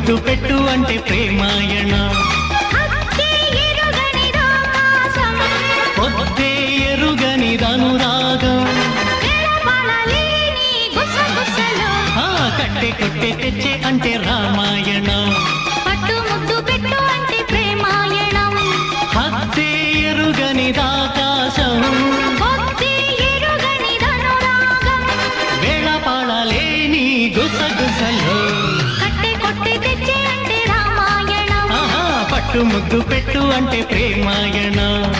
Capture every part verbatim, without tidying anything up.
ముద్దు పెట్టు అంటే ప్రేమాయణ పొద్దే ఎరుగనిదనురాగం కట్టె కొట్టె తెచ్చే అంటే రామాయణ పట్టు ముద్దు పెట్టు అంటే ప్రేమాయణం హద్దే ఎరుగనిదాకాశం వేళ పాడాలేని గుసగుసలో కట్టె కొట్టె తెచ్చే అంటే రామాయణం పట్టు ముద్దు పెట్టు అంటే ప్రేమాయణ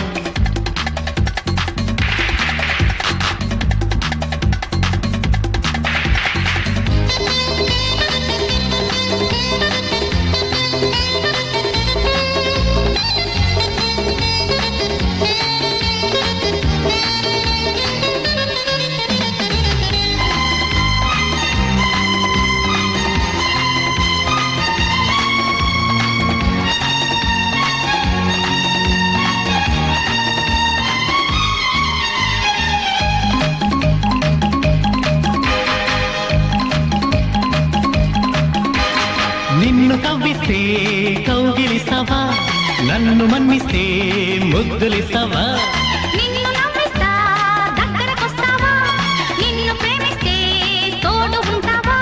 నిన్ను కవ్విస్తే కౌగిలిస్తావా నన్ను మన్నిస్తే ముద్దులిస్తావా నిన్ను నమ్మిస్తా దగ్గరకొస్తావా నిన్ను ప్రేమిస్తే తోడు ఉంటావా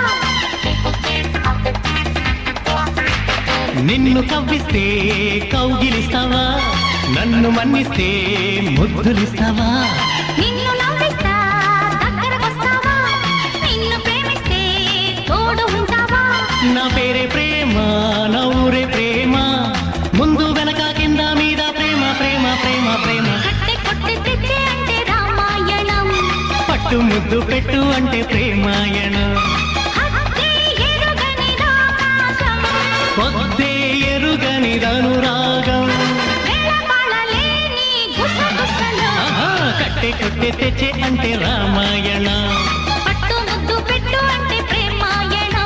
నిన్ను కవ్విస్తే కౌగిలిస్తావా నన్ను మన్నిస్తే ముద్దులిస్తావా నిన్ను నమ్మిస్తా దగ్గరకొస్తావా నిన్ను ప్రేమిస్తే తోడు ఉంటావా నా పేరే ప్రేమ నా ఊరే ప్రేమ ముందు వెనక కింద మీద ప్రేమ ప్రేమ ప్రేమ ప్రేమ కట్టె కొట్టె తెచ్చే అంటే రామాయణం పట్టు ముద్దు పెట్టు అంటే ప్రేమాయణ హద్దే ఎరుగనిదాకాశం పొద్దే ఎరుగనిదనురాగం వేళపాడలేని గుసగుసలో కట్టె కొట్టె తెచ్చే అంటే రామాయణ పట్టు ముద్దు పెట్టు అంటే ప్రేమాయణం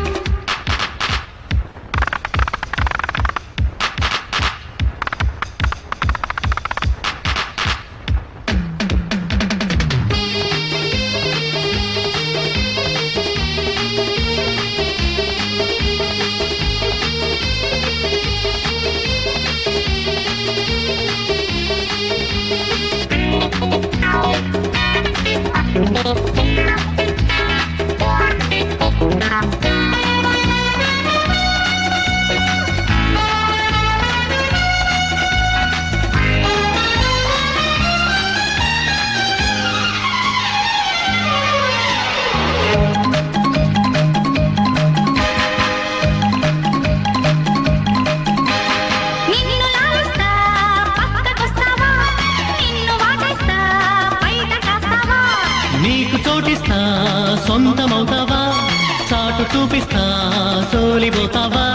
నిన్ను లాలిస్తా పక్కకొస్తావా నిన్ను వాటేస్తా బయట కాస్తావా నీకు చోటిస్తా సొంతమవుతావా చాటు చూపిస్తా సోలిపోతావా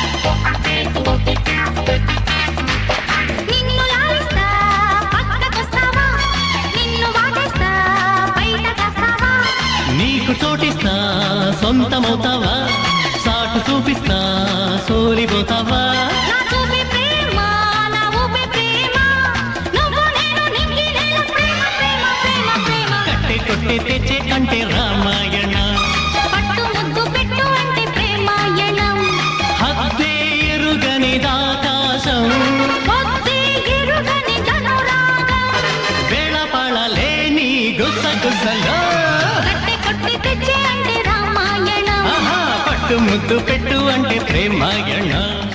నిన్ను లాలిస్తా పక్కకొస్తావా నిన్ను వాటేస్తా బయట కాస్తావా నీకు చోటిస్తా సొంతమవుతావా చాటు చూపిస్తా సోలిపోతావా నా చూపే ప్రేమ నా ఊపే ప్రేమ నువ్వు నేను నింగినేల ప్రేమ ప్రేమ ప్రేమ ప్రేమ కట్టె కొట్టె తెచ్చే అంటే రామాయణ పట్టు ముద్దు పెట్టు అంటే ప్రేమాయణం హద్దే ఎరుగనిదాకాశం పొద్దే ఎరుగనిదనురాగం వేళ పాడలేని గుసగుసలో కట్టె కొట్టె తెచ్చే అంటే రామాయణం పట్టు ముద్దు పెట్టు అంటే ప్రేమాయణ